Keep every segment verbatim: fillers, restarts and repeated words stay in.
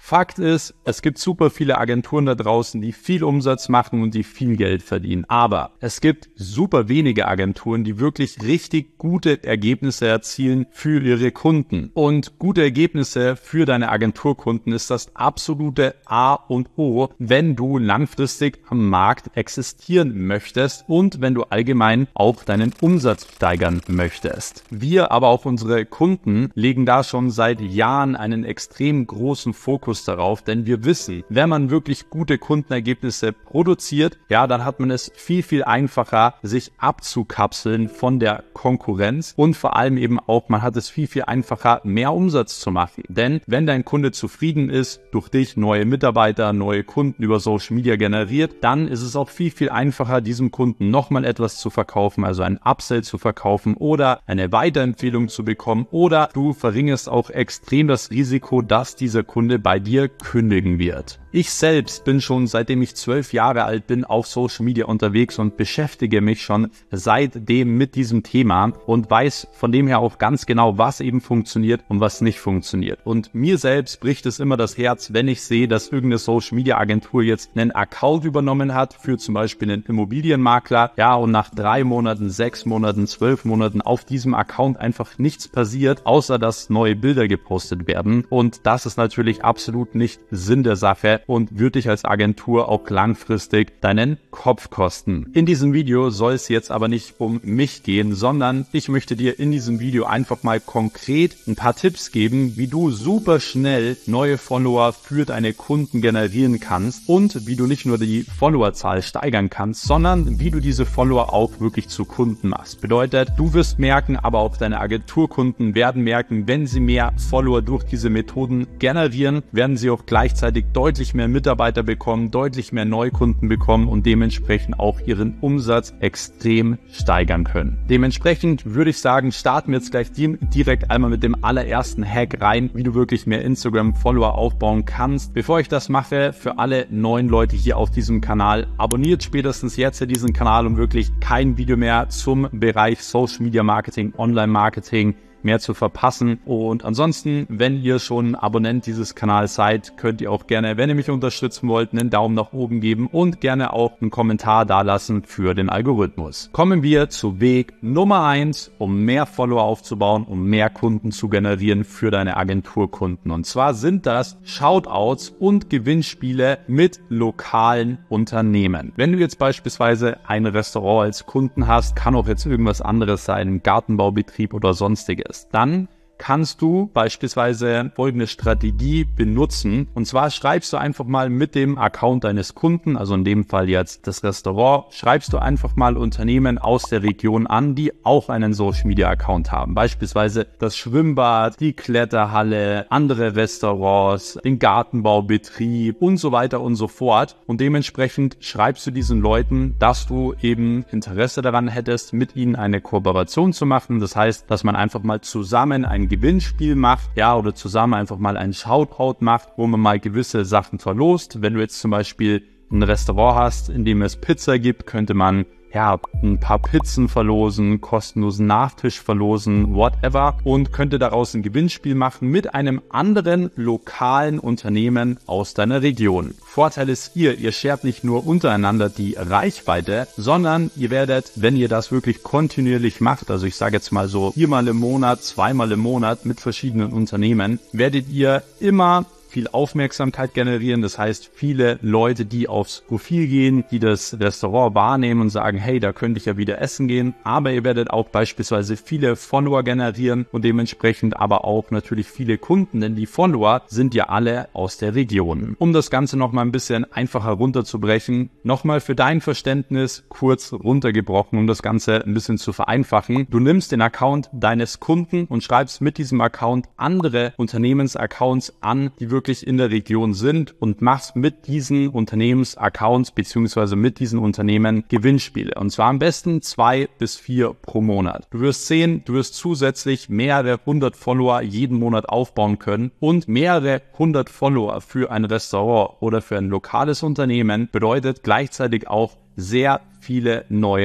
Fakt ist, es gibt super viele Agenturen da draußen, die viel Umsatz machen und die viel Geld verdienen. Aber es gibt super wenige Agenturen, die wirklich richtig gute Ergebnisse erzielen für ihre Kunden. Und gute Ergebnisse für deine Agenturkunden ist das absolute A und O, wenn du langfristig am Markt existieren möchtest und wenn du allgemein auch deinen Umsatz steigern möchtest. Wir, aber auch unsere Kunden, legen da schon seit Jahren einen extrem großen Fokus darauf, denn wir wissen, wenn man wirklich gute Kundenergebnisse produziert, ja, dann hat man es viel, viel einfacher, sich abzukapseln von der Konkurrenz und vor allem eben auch, man hat es viel, viel einfacher, mehr Umsatz zu machen. Denn wenn dein Kunde zufrieden ist, durch dich neue Mitarbeiter, neue Kunden über Social Media generiert, dann ist es auch viel, viel einfacher, diesem Kunden nochmal etwas zu verkaufen, also ein Upsell zu verkaufen oder eine Weiterempfehlung zu bekommen, oder du verringerst auch extrem das Risiko, dass dieser Kunde bei dir kündigen wird. Ich selbst bin schon, seitdem ich zwölf Jahre alt bin, auf Social Media unterwegs und beschäftige mich schon seitdem mit diesem Thema und weiß von dem her auch ganz genau, was eben funktioniert und was nicht funktioniert. Und mir selbst bricht es immer das Herz, wenn ich sehe, dass irgendeine Social Media Agentur jetzt einen Account übernommen hat für zum Beispiel einen Immobilienmakler, ja, und nach drei Monaten, sechs Monaten, zwölf Monaten auf diesem Account einfach nichts passiert, außer dass neue Bilder gepostet werden. Und das ist natürlich absolut nicht Sinn der Sache und würde dich als Agentur auch langfristig deinen Kopf kosten. In diesem Video soll es jetzt aber nicht um mich gehen, sondern ich möchte dir in diesem Video einfach mal konkret ein paar Tipps geben, wie du super schnell neue Follower für deine Kunden generieren kannst und wie du nicht nur die Followerzahl steigern kannst, sondern wie du diese Follower auch wirklich zu Kunden machst. Bedeutet, du wirst merken, aber auch deine Agenturkunden werden merken, wenn sie mehr Follower durch diese Methoden generieren, werden sie auch gleichzeitig deutlich mehr Mitarbeiter bekommen, deutlich mehr Neukunden bekommen und dementsprechend auch ihren Umsatz extrem steigern können. Dementsprechend würde ich sagen, starten wir jetzt gleich direkt einmal mit dem allerersten Hack rein, wie du wirklich mehr Instagram-Follower aufbauen kannst. Bevor ich das mache, für alle neuen Leute hier auf diesem Kanal, abonniert spätestens jetzt diesen Kanal, um wirklich kein Video mehr zum Bereich Social Media Marketing, Online Marketing mehr zu verpassen. Und ansonsten, wenn ihr schon Abonnent dieses Kanals seid, könnt ihr auch gerne, wenn ihr mich unterstützen wollt, einen Daumen nach oben geben und gerne auch einen Kommentar dalassen für den Algorithmus. Kommen wir zu Weg Nummer eins, um mehr Follower aufzubauen, um mehr Kunden zu generieren für deine Agenturkunden. Und zwar sind das Shoutouts und Gewinnspiele mit lokalen Unternehmen. Wenn du jetzt beispielsweise ein Restaurant als Kunden hast, kann auch jetzt irgendwas anderes sein, ein Gartenbaubetrieb oder sonstiges, dann kannst du beispielsweise folgende Strategie benutzen. Und zwar schreibst du einfach mal mit dem Account deines Kunden, also in dem Fall jetzt das Restaurant, schreibst du einfach mal Unternehmen aus der Region an, die auch einen Social Media Account haben. Beispielsweise das Schwimmbad, die Kletterhalle, andere Restaurants, den Gartenbaubetrieb und so weiter und so fort. Und dementsprechend schreibst du diesen Leuten, dass du eben Interesse daran hättest, mit ihnen eine Kooperation zu machen. Das heißt, dass man einfach mal zusammen ein Gewinnspiel macht, ja, oder zusammen einfach mal einen Shoutout macht, wo man mal gewisse Sachen verlost. Wenn du jetzt zum Beispiel ein Restaurant hast, in dem es Pizza gibt, könnte man ja ein paar Pizzen verlosen, kostenlosen Nachtisch verlosen, whatever, und könnte daraus ein Gewinnspiel machen mit einem anderen lokalen Unternehmen aus deiner Region. Vorteil ist hier, ihr shared nicht nur untereinander die Reichweite, sondern ihr werdet, wenn ihr das wirklich kontinuierlich macht, also ich sage jetzt mal so viermal im Monat, zweimal im Monat mit verschiedenen Unternehmen, werdet ihr immer viel Aufmerksamkeit generieren. Das heißt, viele Leute, die aufs Profil gehen, die das Restaurant wahrnehmen und sagen, hey, da könnte ich ja wieder essen gehen. Aber ihr werdet auch beispielsweise viele Follower generieren und dementsprechend aber auch natürlich viele Kunden, denn die Follower sind ja alle aus der Region. Um das Ganze nochmal ein bisschen einfacher runterzubrechen, nochmal für dein Verständnis kurz runtergebrochen, um das Ganze ein bisschen zu vereinfachen. Du nimmst den Account deines Kunden und schreibst mit diesem Account andere Unternehmensaccounts an, die wirklich in der Region sind, und machst mit diesen Unternehmensaccounts beziehungsweise mit diesen Unternehmen Gewinnspiele. Und zwar am besten zwei bis vier pro Monat. Du wirst sehen, du wirst zusätzlich mehrere hundert Follower jeden Monat aufbauen können, und mehrere hundert Follower für ein Restaurant oder für ein lokales Unternehmen bedeutet gleichzeitig auch sehr viele neue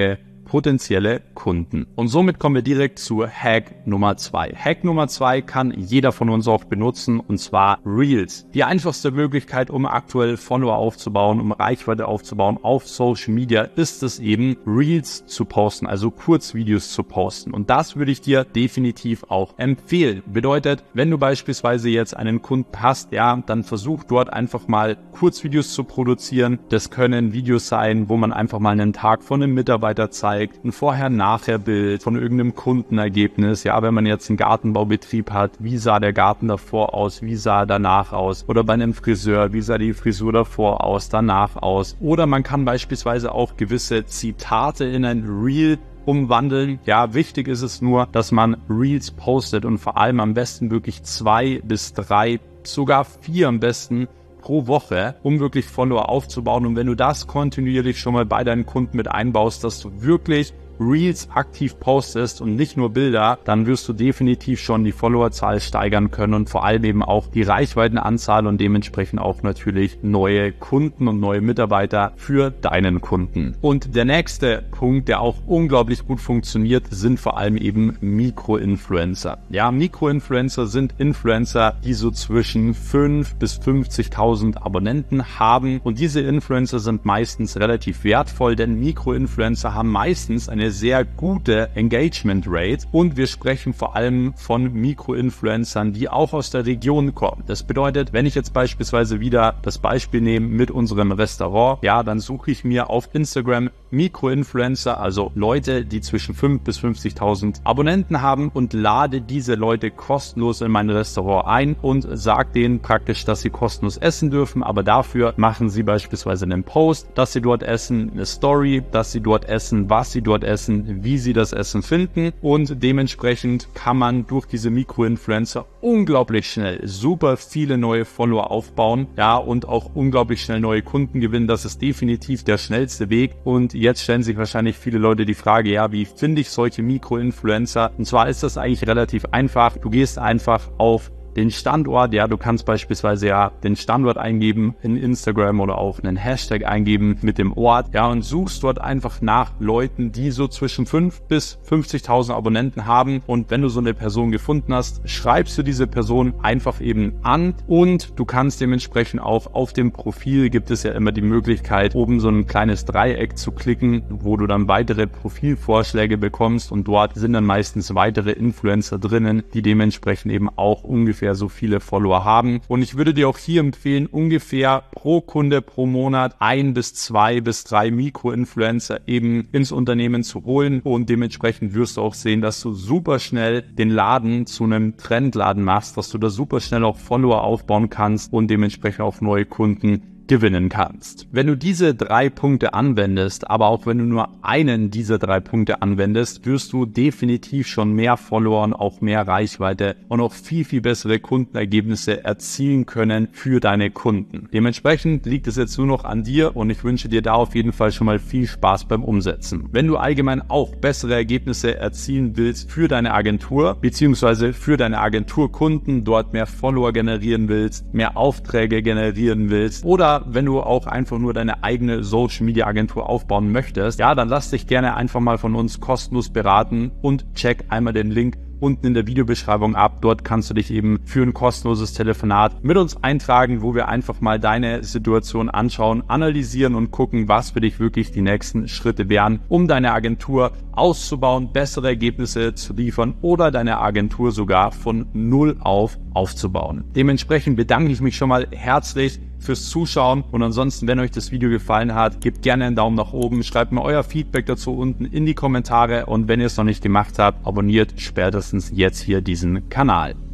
potenzielle Kunden. Und somit kommen wir direkt zu Hack Nummer zwei. Hack Nummer zwei kann jeder von uns auch benutzen, und zwar Reels. Die einfachste Möglichkeit, um aktuell Follower aufzubauen, um Reichweite aufzubauen auf Social Media, ist es eben, Reels zu posten, also Kurzvideos zu posten. Und das würde ich dir definitiv auch empfehlen. Bedeutet, wenn du beispielsweise jetzt einen Kunden hast, ja, dann versuch dort einfach mal Kurzvideos zu produzieren. Das können Videos sein, wo man einfach mal einen Tag von einem Mitarbeiter zeigt, ein Vorher-Nachher-Bild von irgendeinem Kundenergebnis. Ja, wenn man jetzt einen Gartenbaubetrieb hat, wie sah der Garten davor aus, wie sah er danach aus? Oder bei einem Friseur, wie sah die Frisur davor aus, danach aus? Oder man kann beispielsweise auch gewisse Zitate in ein Reel umwandeln. Ja, wichtig ist es nur, dass man Reels postet und vor allem am besten wirklich zwei bis drei, sogar vier am besten pro Woche, um wirklich Follower aufzubauen. Und wenn du das kontinuierlich schon mal bei deinen Kunden mit einbaust, dass du wirklich Reels aktiv postest und nicht nur Bilder, dann wirst du definitiv schon die Followerzahl steigern können und vor allem eben auch die Reichweitenanzahl und dementsprechend auch natürlich neue Kunden und neue Mitarbeiter für deinen Kunden. Und der nächste Punkt, der auch unglaublich gut funktioniert, sind vor allem eben Mikroinfluencer. Ja, Mikroinfluencer sind Influencer, die so zwischen fünf bis fünfzigtausend Abonnenten haben, und diese Influencer sind meistens relativ wertvoll, denn Mikroinfluencer haben meistens eine sehr gute Engagement Rate, und wir sprechen vor allem von Mikroinfluencern, die auch aus der Region kommen. Das bedeutet, wenn ich jetzt beispielsweise wieder das Beispiel nehme mit unserem Restaurant, ja, dann suche ich mir auf Instagram Mikroinfluencer, also Leute, die zwischen fünf bis fünfzigtausend Abonnenten haben, und lade diese Leute kostenlos in mein Restaurant ein und sage denen praktisch, dass sie kostenlos essen dürfen, aber dafür machen sie beispielsweise einen Post, dass sie dort essen, eine Story, dass sie dort essen, was sie dort essen, wie sie das Essen finden, und dementsprechend kann man durch diese Mikroinfluencer unglaublich schnell super viele neue Follower aufbauen, ja, und auch unglaublich schnell neue Kunden gewinnen. Das ist definitiv der schnellste Weg. Und jetzt stellen sich wahrscheinlich viele Leute die Frage, ja, wie finde ich solche Mikroinfluencer? Und zwar ist das eigentlich relativ einfach. Du gehst einfach auf den Standort, ja, du kannst beispielsweise ja den Standort eingeben in Instagram oder auch einen Hashtag eingeben mit dem Ort, ja, und suchst dort einfach nach Leuten, die so zwischen fünf bis fünfzigtausend Abonnenten haben, und wenn du so eine Person gefunden hast, schreibst du diese Person einfach eben an, und du kannst dementsprechend auch auf dem Profil, gibt es ja immer die Möglichkeit, oben so ein kleines Dreieck zu klicken, wo du dann weitere Profilvorschläge bekommst, und dort sind dann meistens weitere Influencer drinnen, die dementsprechend eben auch ungefähr so viele Follower haben. Und ich würde dir auch hier empfehlen, ungefähr pro Kunde pro Monat ein bis zwei bis drei Mikroinfluencer eben ins Unternehmen zu holen, und dementsprechend wirst du auch sehen, dass du super schnell den Laden zu einem Trendladen machst, dass du da super schnell auch Follower aufbauen kannst und dementsprechend auch neue Kunden gewinnen kannst. Wenn du diese drei Punkte anwendest, aber auch wenn du nur einen dieser drei Punkte anwendest, wirst du definitiv schon mehr Follower und auch mehr Reichweite und auch viel, viel bessere Kundenergebnisse erzielen können für deine Kunden. Dementsprechend liegt es jetzt nur noch an dir, und ich wünsche dir da auf jeden Fall schon mal viel Spaß beim Umsetzen. Wenn du allgemein auch bessere Ergebnisse erzielen willst für deine Agentur, beziehungsweise für deine Agenturkunden, dort mehr Follower generieren willst, mehr Aufträge generieren willst, oder wenn du auch einfach nur deine eigene Social Media Agentur aufbauen möchtest, ja, dann lass dich gerne einfach mal von uns kostenlos beraten und check einmal den Link unten in der Videobeschreibung ab. Dort kannst du dich eben für ein kostenloses Telefonat mit uns eintragen, wo wir einfach mal deine Situation anschauen, analysieren und gucken, was für dich wirklich die nächsten Schritte wären, um deine Agentur auszubauen, bessere Ergebnisse zu liefern oder deine Agentur sogar von null auf aufzubauen. Dementsprechend bedanke ich mich schon mal herzlich fürs Zuschauen, und ansonsten, wenn euch das Video gefallen hat, gebt gerne einen Daumen nach oben, schreibt mir euer Feedback dazu unten in die Kommentare, und wenn ihr es noch nicht gemacht habt, abonniert spätestens jetzt hier diesen Kanal.